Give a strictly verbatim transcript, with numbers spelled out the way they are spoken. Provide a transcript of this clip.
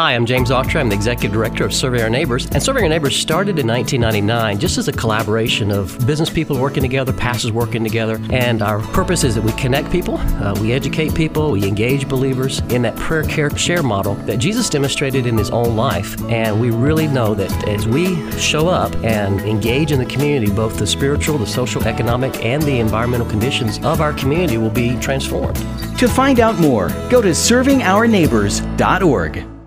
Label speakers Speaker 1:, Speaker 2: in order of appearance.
Speaker 1: Hi, I'm James Autry. I'm the Executive Director of Serving Our Neighbors. And Serving Our Neighbors started in nineteen ninety-nine just as a collaboration of business people working together, pastors working together. And our purpose is that we connect people, uh, we educate people, we engage believers in that prayer, care, share model that Jesus demonstrated in his own life. And we really know that as we show up and engage in the community, both the spiritual, the social, economic, and the environmental conditions of our community will be transformed.
Speaker 2: To find out more, go to serving our neighbors dot org.